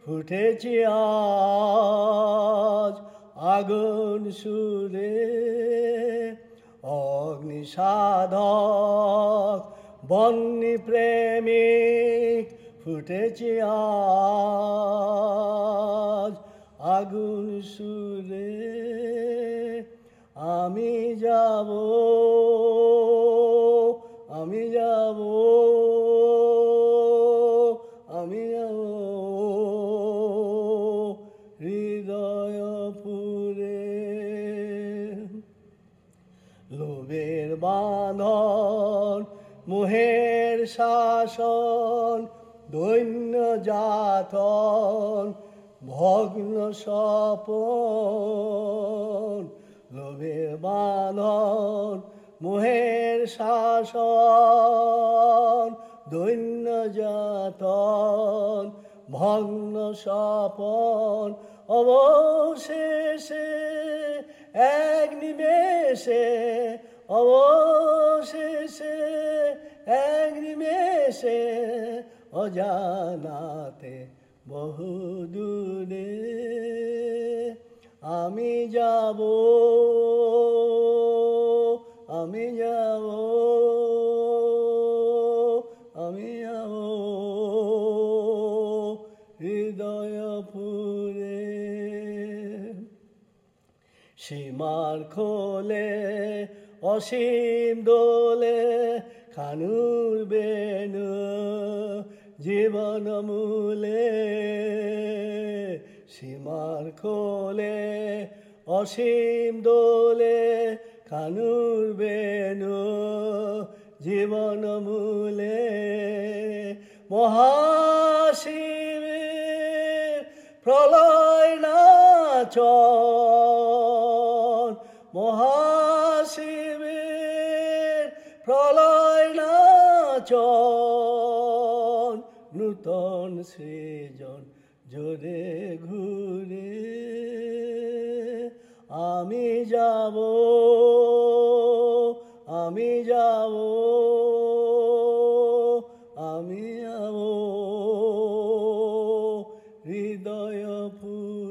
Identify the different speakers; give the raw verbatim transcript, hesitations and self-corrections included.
Speaker 1: ফুটেছি আজ আগুন সুরে অগ্নি সাধক বন্যী প্রেমিক ফুটেছি আজ আগুন সুরে আমি যাব আমি যাব আমি যাব হৃদয়পুরে লোভের বাঁধন মোহের শাসন দৈন্য যাতন ভগ্ন স্বপন লোভের বাঁধন মোহের শাসন দৈন্য যাতন ভগ্ন স্বপন অবশেষে এক নিমেষে অবশেষে এক নিমেষে অজানাতে বহুদূরে আমি যাব আমি যাব আমি যাব হৃদয়পুরে সীমার খোলে অসীম দোলে খানুর বেনু জীবন মূলে সীমার খোলে অসীম দোলে খানুর বেনু জীবন মূলে মহাশিবের প্রলয় নাচন মহাশিবের প্রলয় নাচন নূতন সৃজন জোরে ঘুরে আমি যাব আমি যাব আমি যাব হৃদয়পুরে।